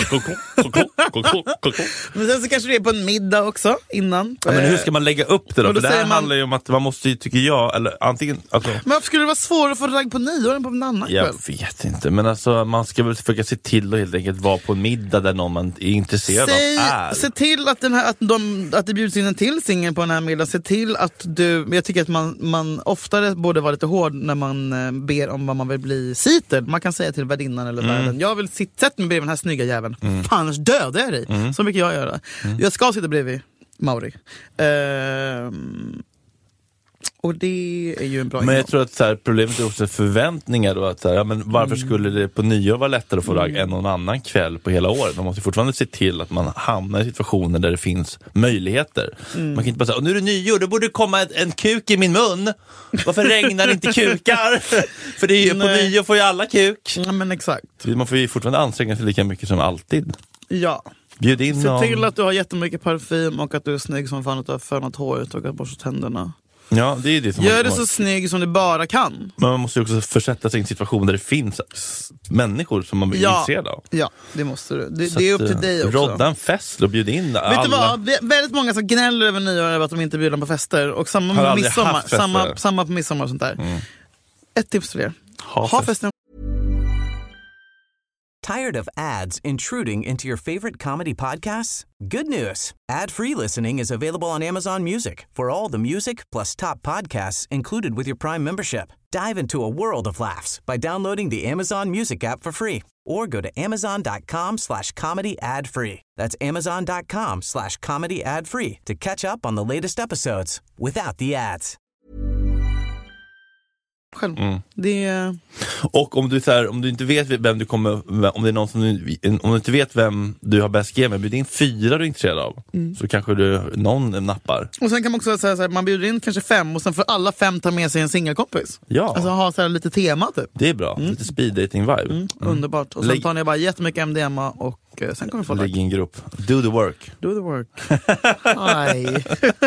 Men sen så kanske det är på en middag också innan. Ja, men hur ska man lägga upp det då? då För det här man... handlar ju om att man måste ju, tycker jag, eller antingen alltså... Men varför skulle det vara svårare att få ragg på nyår än på en annan kväll? Jag vet inte, men alltså man ska väl försöka se till att helt enkelt vara på en middag där någon man är intresserad Säg, av är. Se till att, den här, att, de, att det bjuds in en till singel på den här middagen. Se till att du, jag tycker att man, man oftare borde vara lite hård när man eh, ber om vad man vill bli seated. Man kan säga till värdinnan eller mm. värden, jag vill sitta mig bredvid den här snygga jäveln. Mm. Fan, annars dödar jag dig. Mm. Så mycket jag gör. Mm. Jag ska sitta bredvid. Mauri. Ehm, och det är ju en bra Men jag ingång. tror att så här, problemet är också förväntningar då, att så här, ja, men varför Mm. skulle det på nyår vara lättare att få ragg än någon annan kväll på hela året? Man måste fortfarande se till att man hamnar i situationer där det finns möjligheter. Mm. Man kan inte bara säga, och nu är det nyår, då borde det komma ett, en kuk i min mun. Varför regnar det inte kukar? För det är ju, på Nej. nyår får ju alla kuk. Ja, men exakt. Man får ju fortfarande anstränga sig lika mycket som alltid. Ja. Bjud in Se någon. till att du har jättemycket parfym och att du är snygg som fan, att du har fönat håret och att borstat tänderna. Ja, det är det som Gör man, det så snygg som du bara kan. Men man måste ju också försätta sig i en situation där det finns människor som man är Ja. intresserad av. Ja, det måste du. Det, Så det är upp att, till eh, dig också. Rodda en fest och bjud in Vet alla. du vad? Vä- Väldigt många som gnäller över nyår över att de inte bjuder på fester. Och samma Har med aldrig midsommar. haft fester. Samma, samma på midsommar och sånt där. Mm. Ett tips till er. Ha Ha fest. festen. Tired of ads intruding into your favorite comedy podcasts? Good news. Ad-free listening is available on Amazon Music for all the music plus top podcasts included with your Prime membership. Dive into a world of laughs by downloading the Amazon Music app for free or go to amazon.com slash comedy ad free. That's amazon.com slash comedy ad free to catch up on the latest episodes without the ads. Själv. Mm. Det är... Och om du, så här, om du inte vet vem du kommer, om det är någon som du, om du inte vet vem du har bäst game med, bjud in fyra du är intresserad av. Mm. Så kanske du, någon nappar. Och sen kan man också säga så här, man bjuder in kanske fem och sen får alla fem ta med sig en singelkompis. Ja, Alltså ha så här lite tema typ. det är bra. Lite speed dating vibe. Mm. Underbart. Och sen Lägg- tar ni bara jättemycket M D M A och eh, sen kommer vi få Ligg like. i en grupp. Do the work. Do the work. Aj.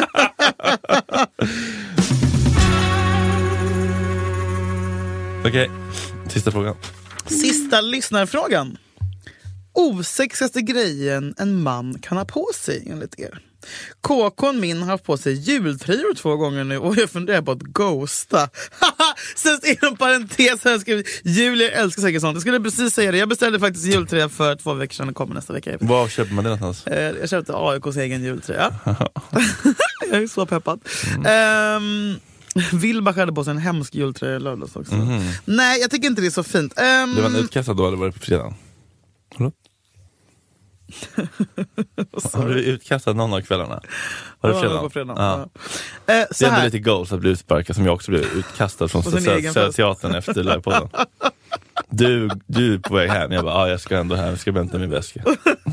Okej, sista frågan. Sista lyssnarfrågan. Osexigaste grejen en man kan ha på sig enligt er. K K:n min har haft på sig jultröjor två gånger nu och jag funderar på att ghosta. Sen inom parentes har jag skrivit Julia älskar säkert sånt. Jag skulle precis säga det. Jag beställde faktiskt jultröja för två veckor sedan och kommer nästa vecka. Var köper man det någonstans? Eh, Jag köpte A I K:s egen jultröja. Jag är så peppad. Mm. Wilbach hade på sig en hemsk jultröja i lördags också. Mhm. Nej, jag tycker inte det är så fint. Um, Det var en utkastad då eller var det på fredagen? Har du utkastat någon av kvällarna? Var det Ja, fredagen? på fredagen. Ja. Ja. Eh, Det så är ändå här. lite goals att bli utsparkad som jag också blev utkastad från På sin Sö- egen Söderteatern efter livepodden. Du, du är på väg hem. Jag bara, ah, jag ska ändå hem. Jag ska vänta min väska.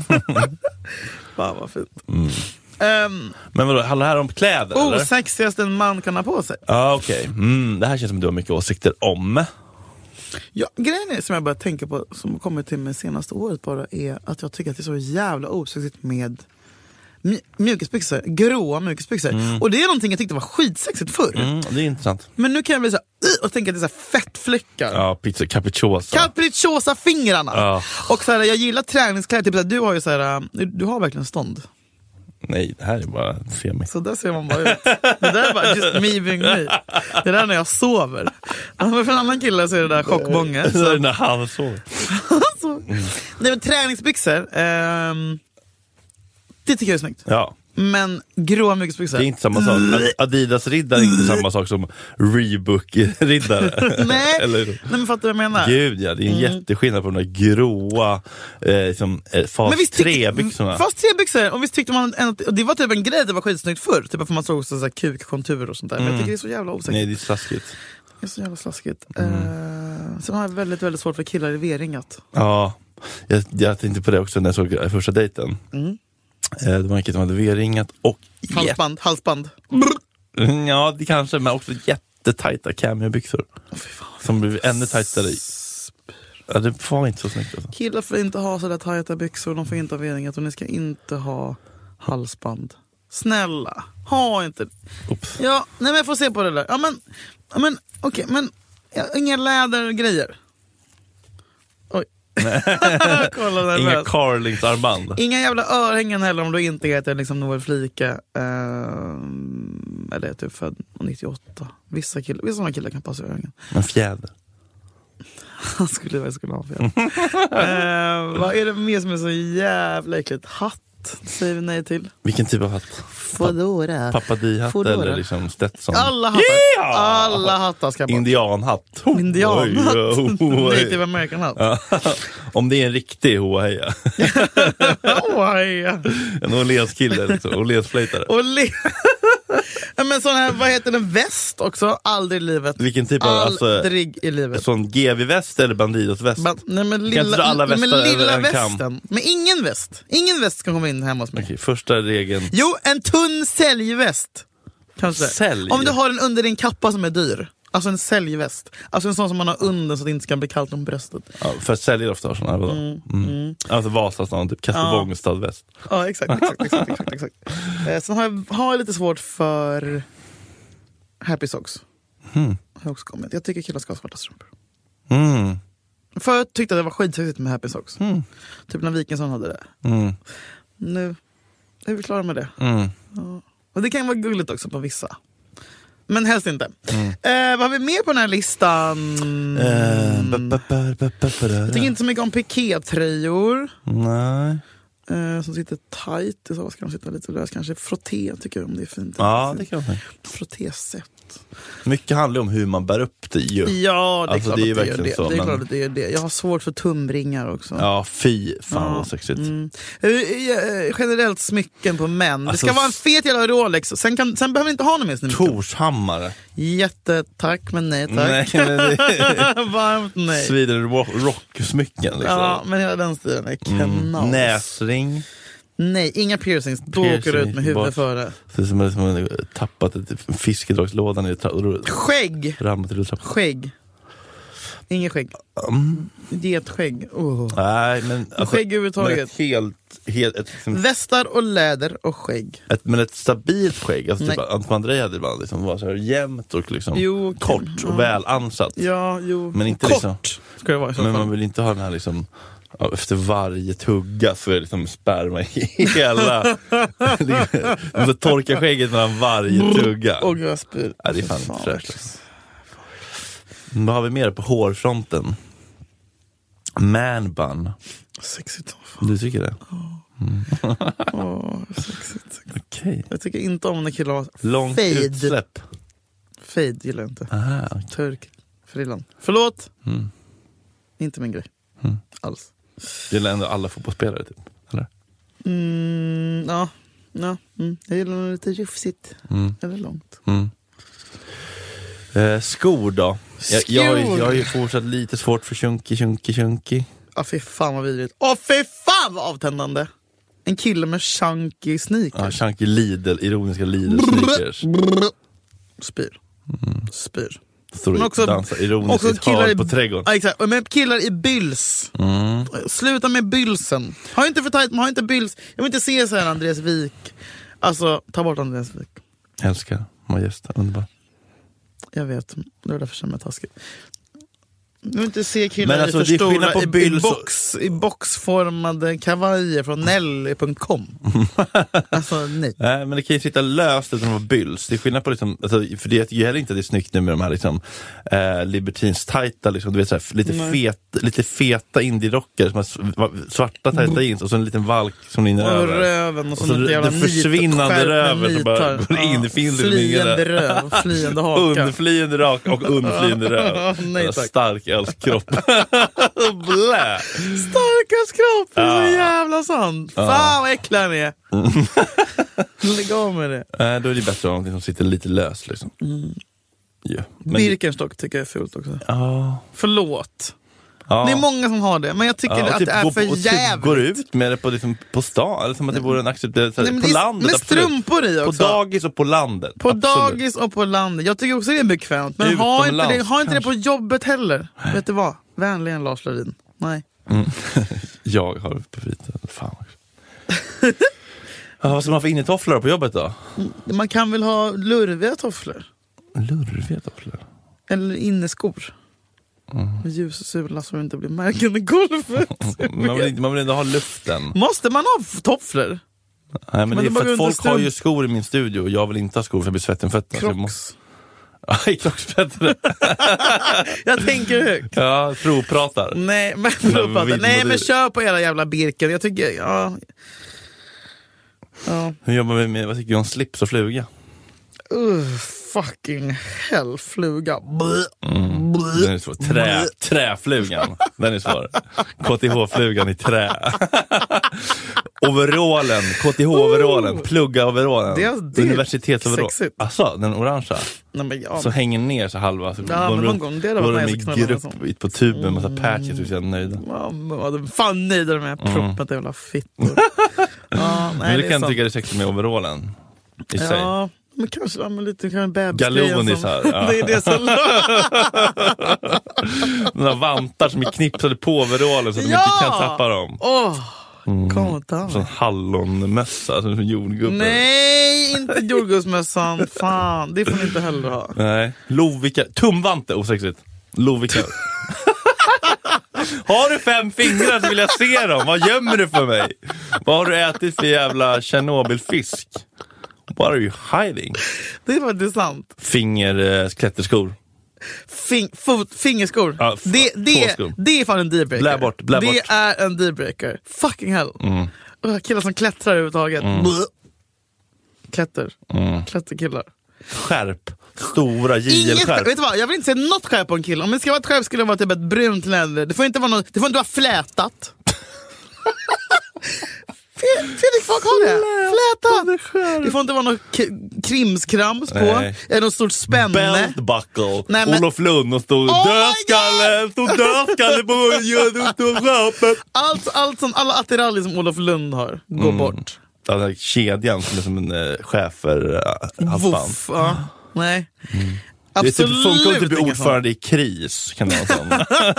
Fan vad fint. Mm. Um, Men vadå, handlar det här om kläder eller? osexigaste en man kan ha på sig. Ja, ah, okej. Okay. Mm, det här känns som att du har mycket åsikter om. Ja, grejen är som jag börjat tänka på, som kommer till mig senaste året bara, är att jag tycker att det är så jävla osexigt med mj- mjukisbyxor, gråa mjukisbyxor. Mm. Och det är någonting jag tyckte var skitsexigt förr. Mm, det är intressant. Men nu kan jag bli så här, "Ugh", och tänka att det är så här fettfläckar. Ja, pizza capricciosa. Capricciosa fingrarna. Ja. Och så här, jag gillar träningskläder, typ så här, du har ju så här, du, du har verkligen stånd. Nej, det här är bara femi. Så där ser man bara ut. Det där är bara just me being me. Det där är när jag sover. Men för en annan kille så är det där chockbånge. Så Så, är det när han sover. så. Nej, men träningsbyxor, ehm, det tycker jag är snyggt. Ja. Men gråa mjukisbyxor. Det är inte samma sak. Adidas-riddare är inte samma sak som Reebok-riddare. Nej. Eller, Nej, men fattar du vad jag menar? gud ja, det är en Mm. jätteskillnad på de där gråa eh, som, eh, fas Men visst tyck- tre-byxorna. Fast tre-byxor, och visst tyckte man en, och det var typ en grej, det var skitsnyggt förr. Typ för man såg också så här kukkontur och sånt där. Men jag tycker det är så jävla osäkert. Nej, det är slaskigt. Det är så jävla slaskigt. Mm. Uh, sen har jag väldigt, väldigt svårt för killar i V-ringat. Ja, jag, jag tänkte på det också när jag såg första dejten. Mm. Eh, det var en kille som hade V-ringat och Halsband, halsband. jätte, ja, det kanske, men också jättetajta cameo-byxor. Oh, fy fan. Som blev ännu tajtare. Ja, det var inte så snyggt alltså. Killar får inte ha sådär tajta byxor, de får inte ha V-ringat och ni ska inte ha halsband. Snälla, ha inte. Oops. Ja, nej men jag får se på det där. Ja men, ja, men okej, men ja, inga lädergrejer. Oj. Kolla där. Inga Carlings-armband. Inga jävla örhängen heller om du inte heter liksom Noel Flika. Ehm, eller är typ född nittioåtta. Vissa killar, vissa sådana killar kan passa örhängen. En fjäder. Han skulle väl skulle ha fel. ehm, vad är det mer som är så jävla äckligt? Hatt. hatt säger vi nej till. Vilken typ av hatt? Fodora. Pappadi-hatt Fodora. eller liksom Stetson? Alla hattar. Yeah! Alla hattar ska bort. Indianhatt. Indianhatt. Oj, oj, oj. Native American hatt. Ja. Om det är en riktig Hoa-heja. Åh, heja. En Åhléns-kille, liksom. Åhléns-flöjtare. Och le- ja, men sån här, vad heter den, väst också? Aldrig i livet. Vilken typ av, alltså, Aldrig i livet. sån G V-väst eller Bandidos-väst? Ba- nej, men Kan lilla, inte dra alla västar men lilla över en kam? västen. Men ingen väst. Ingen väst ska komma in hemma hos mig. Okej, första regeln. Jo, en tunn säljväst. Kanske. Sälj? Om du har den under din kappa som är dyr. Alltså en säljväst. Alltså en sån som man har under så att det inte ska bli kallt om bröstet. Ja, för att sälja ofta har såna här, vadå? Mm. Mm. Alltså Vasastan, typ Kastellbångestad-väst. Ja, exakt, exakt, exakt, exakt, exakt. Eh, sen har jag, har jag lite svårt för Happy Socks. Mm. Har också kommit. Jag tycker killar ska ha svarta strumpor. Mm. Förut tyckte jag det var skitsexigt med Happy Socks. Mm. Typ när Wikingsson hade det. Mm. Nu är vi klara med det. Mm. Ja. Och det kan vara gulligt också på vissa. Men helst inte. Mm. Eh, vad har vi mer på den här listan? Eh, ba, ba, ba, ba, ba, ba, Jag tycker inte så mycket om pikétröjor. Nej. Eh, som sitter tight. Så ska de sitta lite lös. Kanske frotté tycker jag om det är fint. Ja, det kan jag. Frottésätt. Mycket handlar om hur man bär upp det ju. Ja, det är alltså, klart det är att det verkligen gör det. så, Det är men... klart att det gör det. Jag har svårt för tumringar också. Ja, fy fan ja. vad sexigt. Mm. Generellt smycken på män. Alltså, det ska vara en fet jävla Rolex. Sen, kan, sen behöver vi inte ha någon mer smycken. Torshammare. Jättetack, men nej tack. Nej, men det... Varmt nej. Sweden Rock-smycken liksom. Ja, men hela den stilen är kanas. Mm. Näsring. Nej, inga piercings. Då åker du ut med huvudet före. Det är som att man tappat ett fiskedragslådan i tra- Skägg! Rammat i trappan. Skägg. Inget skägg. Mm. Getskägg. Oh. Nej, men alltså, skägg överhuvudtaget. Men ett helt, helt ett, liksom, västar och läder och skägg. ett, men ett stabilt skägg. Alltså typ Antoine André hade ibland liksom, var så här jämnt och liksom jo, kort ja. och väl ansatt. Ja, jo. Men inte kort liksom, ska det vara i så men fall. man vill inte ha den här liksom, ja, efter varje tugga så är det liksom sperma i hela det måste torka skägget mellan varje tugga. Och jag spyr. Ja, det är fan inte fräscht. Vad har vi mer på hårfronten? Man bun. Sexigt. Du tycker det? Mm. oh, sexigt. Okej. Jag tycker inte om när killar har långt fade. utsläpp. Fade gillar jag inte. Aha, okay. Turk. Frillan. Förlåt. Mm. Inte min grej. Mm. Alls. Det gillar ändå alla fotbollsspelare typ, eller? Mm, ja. ja. Mm. Jag gillar lite rufsigt. Mm. Eller långt. Mm. Eh, skor då? Jag, jag, har ju, jag har ju fortsatt lite svårt för chunky, chunky, chunky. Ja, fy fan vad vidrigt. Åh, fy fan vad avtändande. En kille med chunky sneakers. Ja, chunky Lidl, ironiska Lidl sneakers. Spyr. Mm. Spyr. Står och också, dansar ironiskt också killar i, på trädgården. Ja, exakt. Men killar i byls. Mm. Sluta med bylsen. Har inte för tajt, man har inte byls. Jag vill inte se så här Andreas Wik. Alltså, ta bort Andreas Wik. Älskar, Majesta, underbar. Jag vet, det var därför som jag är taskig. Jag vill inte se killar men alltså, i för stora på i, i, box, i boxformade kavajer från Nelly punkt com. Alltså nej. Nej, men det kan ju sitta löst utan att vara byls. Det är skillnad på liksom, alltså, för det jag tycker heller inte att det är snyggt nu med de här liksom, eh, libertins tajta liksom, du vet, så här, lite, fet, lite feta indie-rockare som har svarta tajta jeans och så en liten valk som in över. Och röven och så, och så det, det försvinnande röven som bara går in. Det finns flyende röv, flyende haka. Underflyende rak och undflyende röv. Nej, tack. Stark kropp. Blä. Starkast kropp, det är Ja. så jävla sant. Ja. Fan vad äcklig han är. Lägg av med det. Äh, då är det bättre om som sitter lite lös liksom. Mm. Yeah. Men... Birkenstock tycker jag är fult också. Ja. Förlåt. Ja. Det är många som har det, men jag tycker ja, att typ det är gå, för och typ jävligt. går ut med det på, liksom, på stan, eller som att det vore en accepterad på det, landet. Med strumpor i också. På dagis och på landet. På absolut. Dagis och på landet. Jag tycker också det är bekvämt. Men ha inte, det, ha inte det på jobbet heller. Nej. Vet du vad? Vänligen Lars Larin. Nej. Mm. Jag har på fritiden. Fan också. Ja, vad ska man få innetofflor på jobbet då? Man kan väl ha lurviga tofflor? Lurviga tofflor? Eller inneskor. Mm. Ljus och sula så det inte blir märken i golvet. man, vill inte, man vill inte ha luften. Måste man ha tofflor? Nej, men man det är för att folk strump... har ju skor i min studio och jag vill inte ha skor för jag blir svettig om fötterna. Crocs. Måste... Ja, i Crocs bättre. Jag tänker högt. Ja, provpratar. Nej, men, provpratar. Nej, men kör på era jävla Birken. Jag tycker, ja... Ja. Hur jobbar vi med, vad tycker du om slips och fluga? Uh, fucking hell, fluga. Mm. Den är svår. Trä, träflugan. Den är svår. K T H-flugan i trä. Overallen, K T H-overallen, plugga-overallen. Det är, det är universitetsoverallen. Alltså, den orangea. Nej, men ja. Så hänger ner så halva. Så ja, men någon gång, det var de i grupp ut på tuben, mm. massa patches, så är jag nöjda. Ja, men fan nöjda med proppen, mm. jävla fittor. Ja, nej, men du det kan är tycka det är sexigt med overallen i sig. Ja, men kanske ja, men lite kan bebisgrejen Galonisar, som... ja. Det är det som... Några vantar som är knipsade på overallen så att de ja! inte kan tappa dem. Åh! Mm. Sån hallonmössa som jordgubbe. Nej, inte jordgubbsmössan. Fan, det får ni inte heller ha. Nej, Lovika, tumvante, osexigt. Lovika. Har du fem fingrar så vill jag se dem. Vad gömmer du för mig? Vad har du ätit för jävla Tjernobylfisk? What are you hiding? Det var det sant. Finger, äh, klätterskor. Fing, fot, fingerskor. Ja, f- det, det, skor. det är fan en dealbreaker. Blä bort, blä det bort. är en dealbreaker. Fucking hell. Mm. Uh, killar som klättrar överhuvudtaget. Mm. Klätter. Mm. Klätterkillar. Skärp. Stora J L-skärp. Vet du vad? Jag vill inte se något skärp på en kille. Om det ska vara ett skärp skulle det vara typ ett brunt läder. Det får inte vara något, det får inte vara flätat. Fredrik, vad har det? Flätat. Det får inte vara något k- krimskrams på. Nej. Är något stort spänne. Belt buckle. Nej, men... Olof Lund och stod oh dödskalle. Stod dödskalle på skärpet. Allt, allt som, alla attiraljer som Olof Lund har går mm. bort. Den här kedjan som är som en äh, schäfer äh, halsband. Ja. Nej. Mm. Absolut. Det typ, funkar inte bli ordförande i kris, kan det vara sån.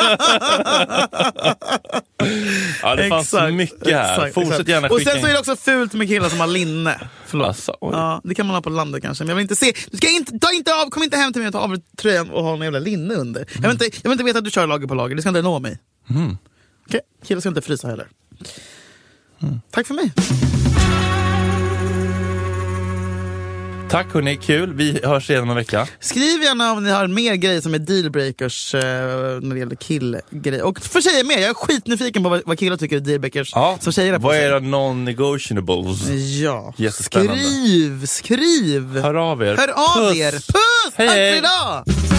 Ja, det fanns exakt, mycket här. Exakt, Fortsätt exakt. gärna skicka. Och sen så är det också fult med killar som har linne. Förlåt. Alltså, ja, det kan man ha på landet kanske. Men jag vill inte se. Du ska inte, ta inte av, kom inte hem till mig och ta av tröjan och ha en jävla linne under. Mm. Jag, vill inte, jag vill inte veta att du kör lager på lager. Det ska inte nå mig. Mm. Okej, okay. Killar ska inte frysa heller. Mm. Tack för mig. Tack hörni, kul. Vi hörs igen om en vecka. Skriv gärna om ni har mer grejer som är dealbreakers eh, när det gäller killgrejer. Och för tjejer med, jag är skitnyfiken på vad, vad killar tycker är dealbreakers. Ja. Som tjejer vad är det non-negotiables? Ja. Jättespännande. Skriv, skriv. Hör av er. Hör av Puss. er. Puss! Hej, tack hej. för idag!